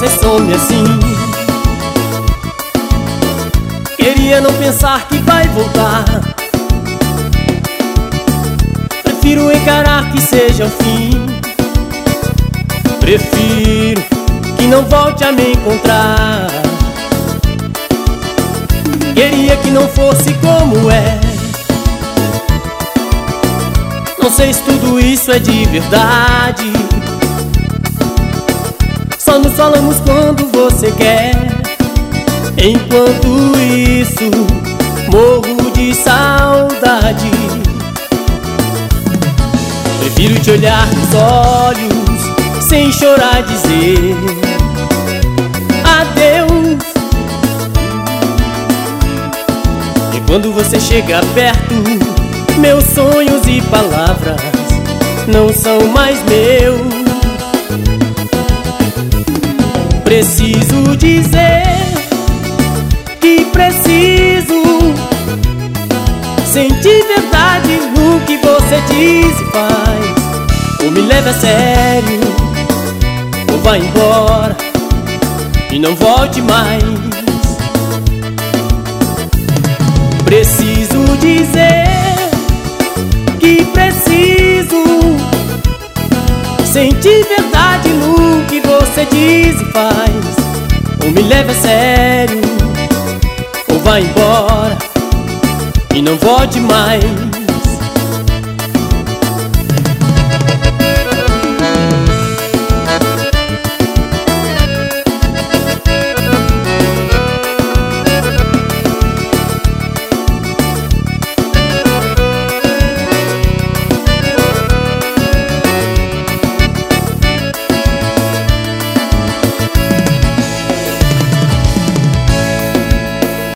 some assim. Queria não pensar que vai voltar. Prefiro encarar que seja o fim. Prefiro que não volte a me encontrar. Queria que não fosse como é. Não sei se tudo isso é de verdade. Só nos falamos quando você quer. Enquanto isso, morro de saudade. Prefiro te olhar nos olhos, sem chorar dizer adeus. E quando você chega perto, meus sonhos e palavras não são mais meus. Preciso dizer que preciso sentir verdade no que você diz e faz. Ou me leve a sério, ou vá embora e não volte mais. Preciso dizer que preciso sentir verdade no que você diz e faz. Ou me leve a sério, ou vá embora e não volte mais.